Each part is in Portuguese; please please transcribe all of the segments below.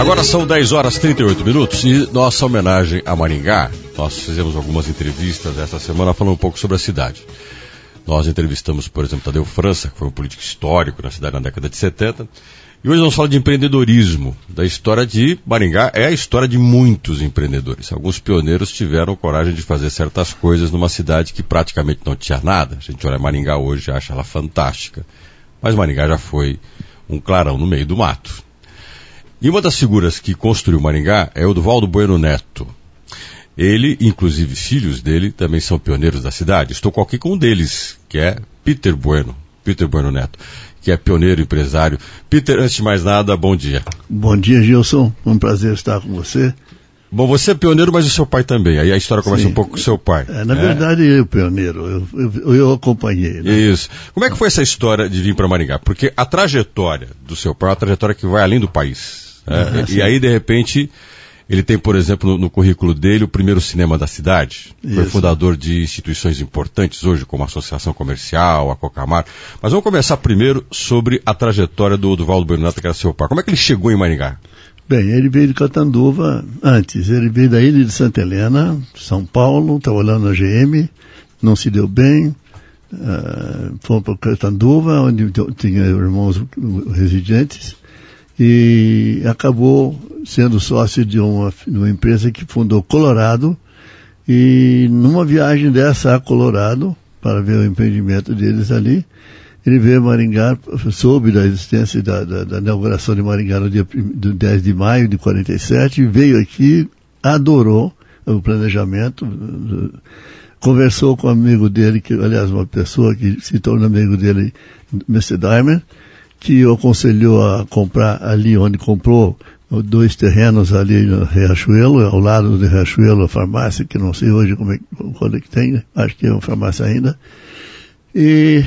Agora são 10 horas e 38 minutos e nossa homenagem a Maringá. Nós fizemos algumas entrevistas esta semana falando um pouco sobre a cidade. Nós entrevistamos, por exemplo, Tadeu França, que foi um político histórico na cidade na década de 70. E hoje vamos falar de empreendedorismo, da história de Maringá. É a história de muitos empreendedores. Alguns pioneiros tiveram coragem de fazer certas coisas numa cidade que praticamente não tinha nada. A gente olha Maringá hoje e acha ela fantástica. Mas Maringá já foi um clarão no meio do mato. E uma das figuras que construiu Maringá é o Oduvaldo Bueno Neto. Ele, inclusive filhos dele, também são pioneiros da cidade. Estou aqui com um deles, que é Peter Bueno Neto, que é pioneiro empresário. Peter, antes de mais nada, bom dia. Bom dia, Gilson. Um prazer estar com você. Bom, você é pioneiro, mas o seu pai também. Aí a história começa um pouco com o seu pai. Na verdade, eu pioneiro. Eu acompanhei. Né? Isso. Como é que foi essa história de vir para Maringá? Porque a trajetória do seu pai é uma trajetória que vai além do país. E aí, de repente, ele tem, por exemplo, no currículo dele, o primeiro cinema da cidade. Isso. Foi fundador de instituições importantes hoje, como a Associação Comercial, a Cocamar. Mas vamos começar primeiro sobre a trajetória do Oduvaldo Bueno Neto, que era seu pai. Como é que ele chegou em Maringá? Bem, ele veio de Catanduva antes. Ele veio da ilha de Santa Helena, São Paulo, trabalhando na GM, não se deu bem. Foi para Catanduva, onde tinha irmãos residentes. E acabou sendo sócio de uma empresa que fundou Colorado, e numa viagem dessa a Colorado, para ver o empreendimento deles ali, ele veio a Maringá, soube da existência da inauguração de Maringá no dia 10 de maio de 47, veio aqui, adorou o planejamento, conversou com um amigo dele, que aliás uma pessoa que se tornou amigo dele, Mr. Diamond, que o aconselhou a comprar ali onde comprou 2 terrenos ali no Riachuelo, ao lado do Riachuelo, a farmácia, que não sei hoje quando é que tem, acho que é uma farmácia ainda, e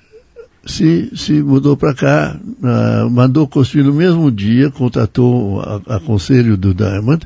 se mudou para cá, mandou construir no mesmo dia, contratou a conselho do Diamond,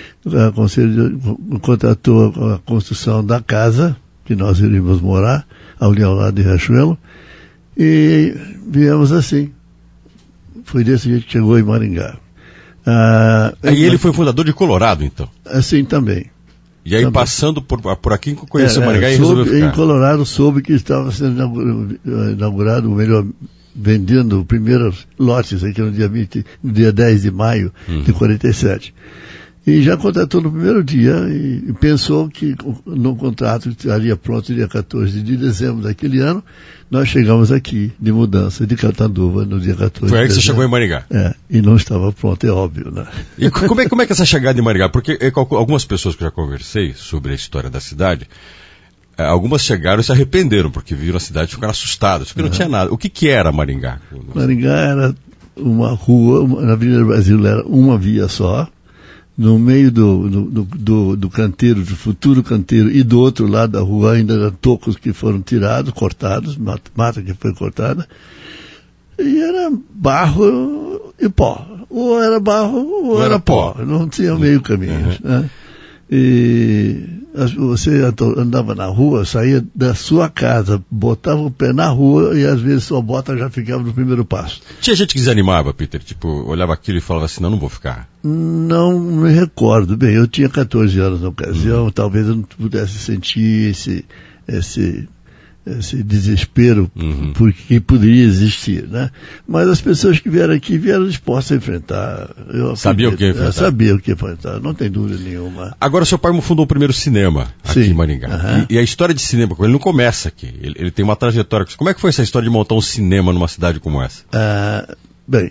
contratou a construção da casa, que nós iríamos morar, ali ao lado de Riachuelo, e viemos assim. Foi desse jeito que chegou em Maringá. E ele foi fundador de Colorado, então? Assim também. E aí, também, passando por aqui, conheceu Maringá e resolveu ficar? Em Colorado, soube que estava sendo inaugurado, ou melhor, vendendo primeiros lotes aqui no dia 10 de maio de 47. E já contratou no primeiro dia e pensou que no contrato estaria pronto dia 14 de dezembro daquele ano. Nós chegamos aqui de mudança de Catanduva no dia 14 Foi aí que você chegou em Maringá? E não estava pronto, é óbvio, né? E como é que essa chegada em Maringá? Porque algumas pessoas que eu já conversei sobre a história da cidade, algumas chegaram e se arrependeram, porque viram a cidade e ficaram assustadas, porque não tinha nada. O que era Maringá? Maringá era uma rua, na Avenida Brasil era uma via só, no meio do canteiro, do futuro canteiro, e do outro lado da rua ainda eram tocos que foram tirados, cortados, mata que foi cortada, e era barro e pó. Ou era barro ou era pó. Não tinha meio caminho. Né? E você andava na rua, saía da sua casa, botava o pé na rua e às vezes sua bota já ficava no primeiro passo. Tinha gente que desanimava, Peter? Tipo, olhava aquilo e falava assim, não vou ficar. Não me recordo. Bem, eu tinha 14 anos na ocasião, talvez eu não pudesse sentir esse desespero porque poderia existir, né? Mas as pessoas que vieram aqui vieram dispostas a enfrentar. Sabia o que enfrentar? Sabia o que enfrentar, não tem dúvida nenhuma. Agora, seu pai fundou o primeiro cinema aqui em Maringá. E a história de cinema, ele não começa aqui. Ele tem uma trajetória. Como é que foi essa história de montar um cinema numa cidade como essa? Bem,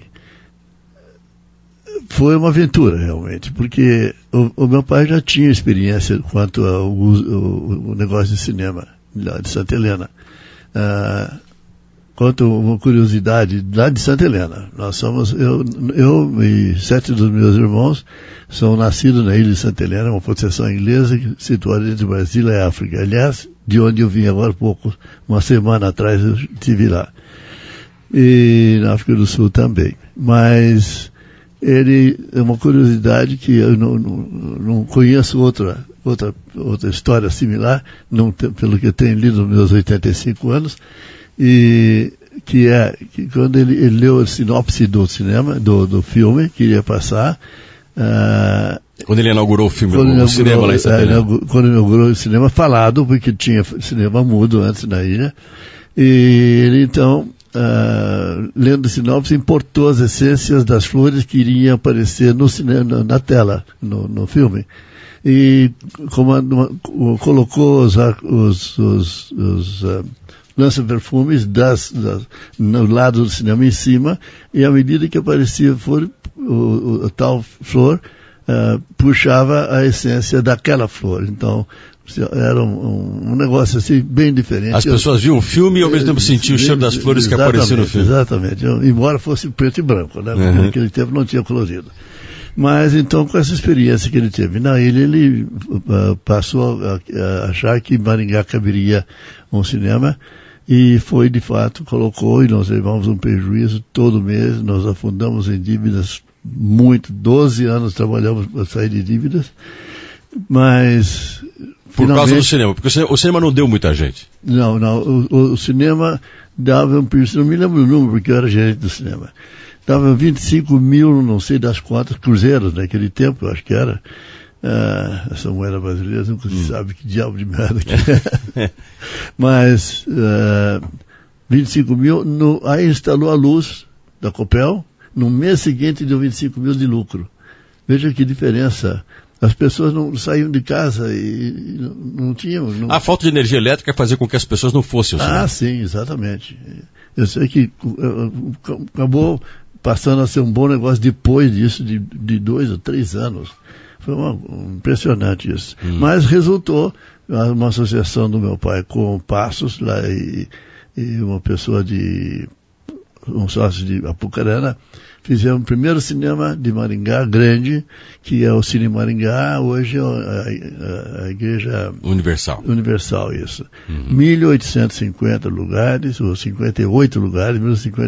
foi uma aventura, realmente, porque o meu pai já tinha experiência quanto ao negócio de cinema lá de Santa Helena. Quanto uma curiosidade, lá de Santa Helena, nós somos, eu e 7 dos meus irmãos são nascidos na ilha de Santa Helena, uma possessão inglesa situada entre Brasília e África. Aliás, de onde eu vim agora há pouco, uma semana atrás eu estive lá. E na África do Sul também. Mas ele é uma curiosidade que eu não conheço outra história similar, pelo que eu tenho lido nos meus 85 anos, e que quando ele leu a sinopse do cinema, do filme que iria passar, quando ele inaugurou o filme, o cinema lá em Santa Helena. Quando inaugurou o cinema falado, porque tinha cinema mudo antes na ilha, e ele então, lendo a sinopse, importou as essências das flores que iriam aparecer no cinema, na tela, no filme. E colocou os lança-perfumes no lado do cinema em cima, e à medida que aparecia a tal flor, puxava a essência daquela flor. Então, era um negócio assim, bem diferente. As pessoas viam o filme e ao mesmo tempo sentiam o cheiro das flores que apareciam no filme. Exatamente, embora fosse preto e branco, né? Porque naquele tempo não tinha colorido. Mas então, com essa experiência que ele teve na ilha, ele passou a achar que Maringá caberia um cinema, e foi, de fato, colocou, e nós levamos um prejuízo todo mês, nós afundamos em dívidas muito, 12 anos trabalhamos para sair de dívidas, mas... Por causa do cinema, porque o cinema não deu muita gente. Não, o cinema dava um prejuízo, não me lembro o número, porque eu era gerente do cinema. Dava 25 mil, não sei das quantas, cruzeiros naquele tempo, eu acho que era. Essa moeda brasileira nunca se sabe que diabo de merda que é. Mas 25 mil, aí instalou a luz da Copel, no mês seguinte deu 25 mil de lucro. Veja que diferença. As pessoas não saíam de casa e não tinham... A falta de energia elétrica fazia com que as pessoas não fossem ao cinema. Sim, exatamente. Eu sei que acabou passando a ser um bom negócio depois disso, de 2 ou 3 anos. Foi impressionante isso. Mas resultou uma associação do meu pai com Passos, lá, e uma pessoa um sócio de Apucarana, fizemos o primeiro cinema de Maringá, grande, que é o Cine Maringá, hoje é a Igreja... Universal, isso. 1.850 lugares, ou 58 lugares,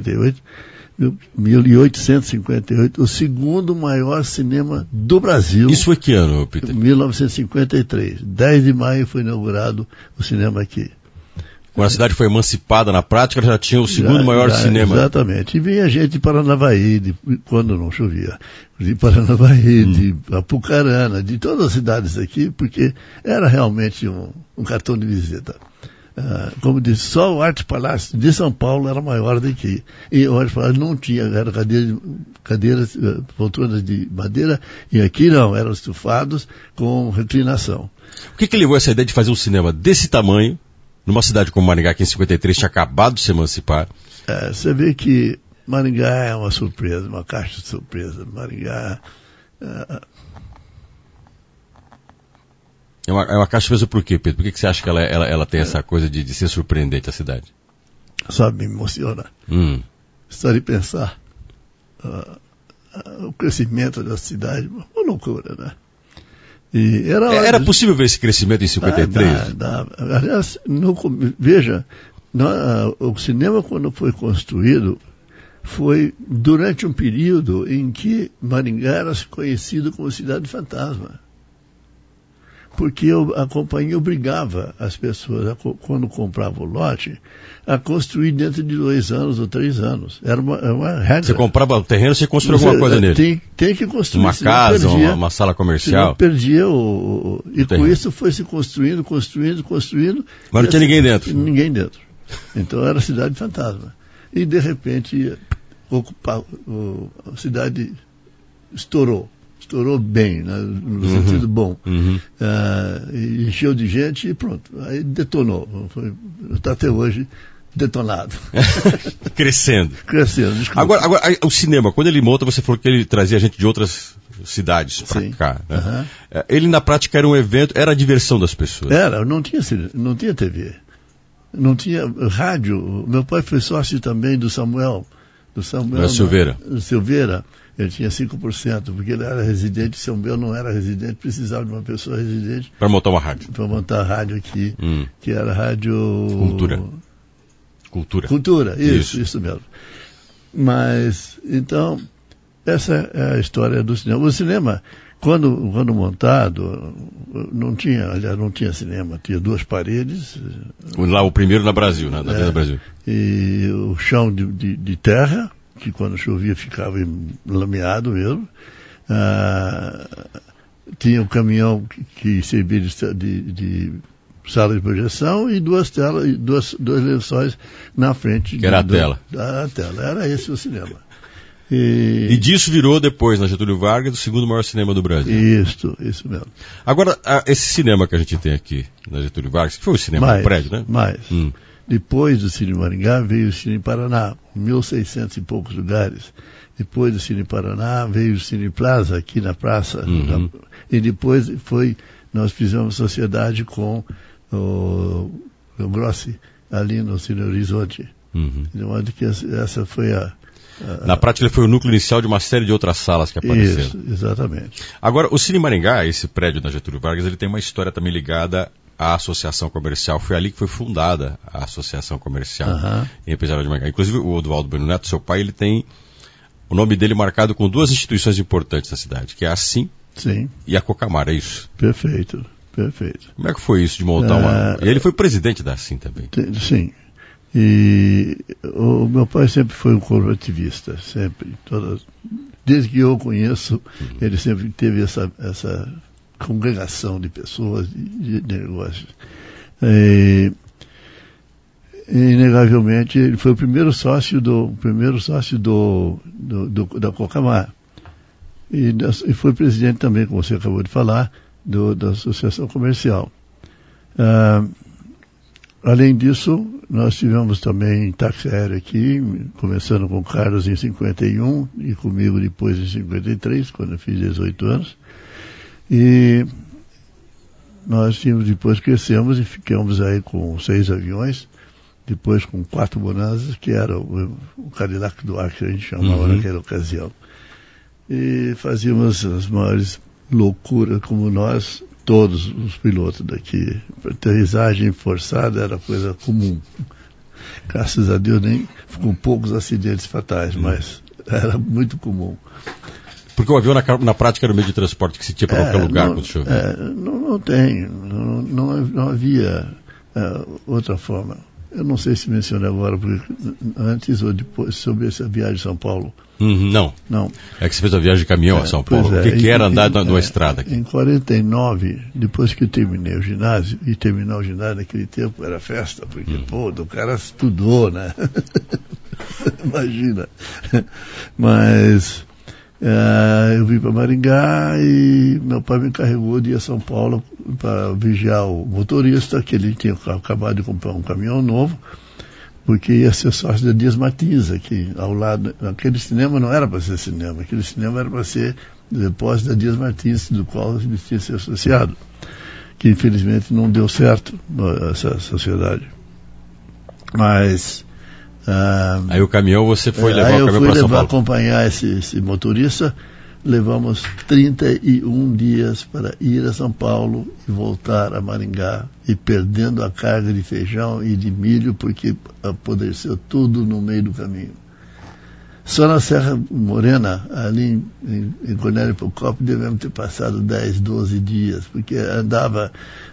1858, o segundo maior cinema do Brasil. Isso foi que ano, Peter? 1953. 10 de maio foi inaugurado o cinema aqui. Quando a cidade foi emancipada na prática, já tinha o segundo maior cinema. Exatamente. E vinha gente de Paranavaí, quando não chovia, de Paranavaí, de Apucarana, de todas as cidades aqui, porque era realmente um cartão de visita. Como disse, só o Arte Palácio de São Paulo era maior do que. E o Arte Palácio não tinha, era cadeiras, poltronas de madeira, e aqui não, eram estufados com reclinação. O que levou essa ideia de fazer um cinema desse tamanho, numa cidade como Maringá, que em 53 tinha acabado de se emancipar? Você vê que Maringá é uma surpresa, uma caixa de surpresa. Maringá... É uma caixa de surpresa por quê, Pedro? Por que você acha que ela tem essa coisa de ser surpreendente, a cidade? Sabe, me emociona. Só de pensar o crescimento da cidade, uma loucura, né? E era possível ver esse crescimento em 53? Aliás, veja, o cinema, quando foi construído, foi durante um período em que Maringá era conhecido como cidade fantasma. Porque a companhia obrigava as pessoas, quando compravam o lote, a construir dentro de 2 anos ou 3 anos. Era uma regra. Você comprava o terreno, você construía alguma coisa nele? Tem que construir. Uma casa, uma sala comercial. Não perdia e com isso foi se construindo. Mas não tinha ninguém dentro? Ninguém dentro. Então era cidade fantasma. E de repente a cidade estourou bem, né, no sentido bom. E encheu de gente e pronto. Aí detonou. Está até hoje detonado. Crescendo. Desculpa. Agora, o cinema, quando ele monta, você falou que ele trazia gente de outras cidades para cá. Né? Ele, na prática, era um evento, era a diversão das pessoas. Não tinha TV. Não tinha rádio. Meu pai foi sócio também do Samuel Silveira. Ele tinha 5%, porque ele era residente, São Bel não era residente, precisava de uma pessoa residente. Para montar uma rádio. Para montar a rádio aqui, que era a rádio... Cultura, isso mesmo. Mas, então, essa é a história do cinema. O cinema Quando montado, não tinha cinema, tinha 2 paredes. Lá o primeiro na Brasil, né? Na Avenida Brasil. E o chão de terra, que quando chovia ficava lameado mesmo. Tinha um caminhão que servia de sala de projeção e 2 telas, dois lençóis na frente. Que era a tela. Da tela. Era esse o cinema. E disso virou depois, na Getúlio Vargas, o segundo maior cinema do Brasil. Isso mesmo. Agora, esse cinema que a gente tem aqui, na Getúlio Vargas, que foi o cinema do prédio, né? Depois do Cine Maringá veio o Cine Paraná, 1.600 e poucos lugares. Depois do Cine Paraná veio o Cine Plaza, aqui na praça. E depois nós fizemos sociedade com o Grossi, ali no Cine Horizonte. De modo que essa foi na prática, ele foi o núcleo inicial de uma série de outras salas que apareceram. Isso, exatamente. Agora, o Cine Maringá, esse prédio da Getúlio Vargas, ele tem uma história também ligada à Associação Comercial. Foi ali que foi fundada a Associação Comercial em Empresarial de Maringá. Inclusive, o Oduvaldo Bueno Neto, seu pai, ele tem o nome dele marcado com 2 instituições importantes da cidade, que é a Assim e a Cocamar, é isso? Perfeito. Como é que foi isso de montar uma... E ele foi presidente da Assim também. Sim. E o meu pai sempre foi um corporativista, sempre. Desde que eu o conheço, ele sempre teve essa congregação de pessoas, de negócios. Inegavelmente, ele foi o primeiro sócio da Cocamar. E foi presidente também, como você acabou de falar, da Associação Comercial. Além disso, nós tivemos também táxi aéreo aqui, começando com o Carlos em 51 e comigo depois em 53, quando eu fiz 18 anos. E nós depois crescemos e ficamos aí com 6 aviões, depois com 4 Bonanzas, que era o Cadillac do ar que a gente chamava naquela ocasião. E fazíamos as maiores loucuras como nós, todos os pilotos daqui. Aterrissagem forçada era coisa comum. Graças a Deus, nem com poucos acidentes fatais, mas era muito comum. Porque o avião, na prática, era o meio de transporte que se tinha para qualquer lugar quando chovia. Não havia outra forma. Eu não sei se mencionei agora, porque antes ou depois, sobre essa viagem de São Paulo. Não. É que você fez a viagem de caminhão a São Paulo. O que era andar numa estrada aqui? Em 49, depois que eu terminei o ginásio, e terminar o ginásio naquele tempo era festa, porque, o cara estudou, né? Imagina. Mas eu vim para Maringá e meu pai me encarregou de ir a São Paulo para vigiar o motorista, que ele tinha acabado de comprar um caminhão novo, porque ia ser sócio da Dias Martins aqui, ao lado. Aquele cinema não era para ser cinema, aquele cinema era para ser depósito da Dias Martins, do qual ele tinha se associado, que infelizmente não deu certo essa sociedade. Mas... aí o caminhão, você foi levar o caminhão para São Paulo? Eu fui levar, acompanhar esse motorista. Levamos 31 dias para ir a São Paulo e voltar a Maringá, e perdendo a carga de feijão e de milho, porque apodreceu tudo no meio do caminho. Só na Serra Morena, ali em Cornélio Procópio, devemos ter passado 10, 12 dias, porque andava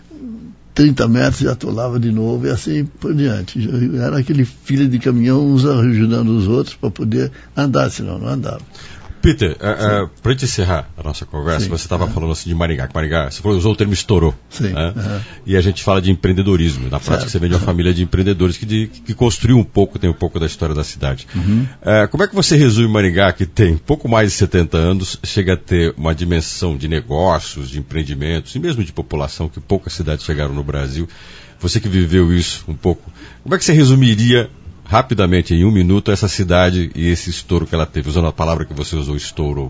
30 metros e atolava de novo, e assim por diante. Era aquele filho de caminhão, uns ajudando os outros para poder andar, senão não andava. Peter, para gente encerrar a nossa conversa, você estava falando assim de Maringá, que Maringá, você usou o termo estourou. E a gente fala de empreendedorismo. Na prática, você vem de uma família de empreendedores que construiu um pouco, tem um pouco da história da cidade. Como é que você resume Maringá, que tem pouco mais de 70 anos, chega a ter uma dimensão de negócios, de empreendimentos e mesmo de população, que poucas cidades chegaram no Brasil? Você que viveu isso um pouco, como é que você resumiria rapidamente, em 1 minuto, essa cidade e esse estouro que ela teve, usando a palavra que você usou, estourou?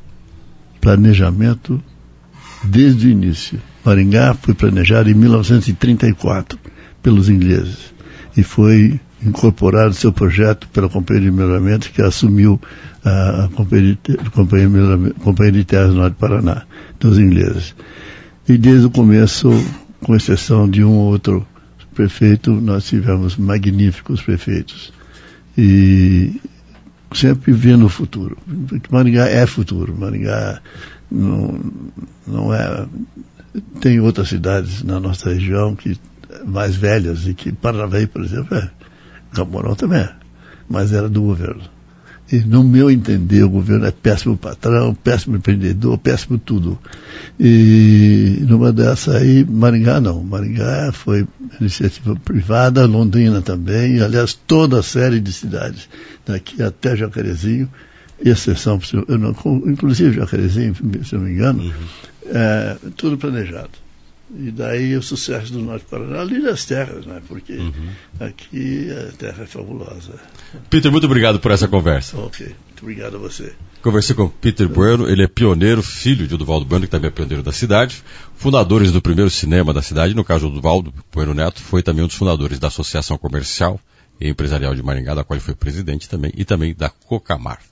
Planejamento desde o início. Maringá foi planejado em 1934 pelos ingleses e foi incorporado seu projeto pela Companhia de Melhoramento, que assumiu a Companhia de Terras do Norte do Paraná, dos ingleses. E desde o começo, com exceção de um ou outro prefeito, nós tivemos magníficos prefeitos. E sempre vendo o futuro. Maringá é futuro. Maringá não é... Tem outras cidades na nossa região mais velhas e que Paranavaí, por exemplo, Camorão também é, mas era do governo. E no meu entender, o governo é péssimo patrão, péssimo empreendedor, péssimo tudo. E numa dessa aí, Maringá não. Maringá foi iniciativa privada, Londrina também, e, aliás, toda a série de cidades, daqui até Jacarezinho, exceção, inclusive Jacarezinho, se não me engano, tudo planejado. E daí o sucesso do Norte Paraná ali das terras, né? Porque aqui a terra é fabulosa. Peter, muito obrigado por essa conversa. Ok, muito obrigado a você. Conversei com Peter Bueno, ele é pioneiro, filho de Oduvaldo Bueno, que também é pioneiro da cidade, fundadores do primeiro cinema da cidade. No caso, Oduvaldo Bueno Neto foi também um dos fundadores da Associação Comercial e Empresarial de Maringá, da qual ele foi presidente também, e também da Cocamar.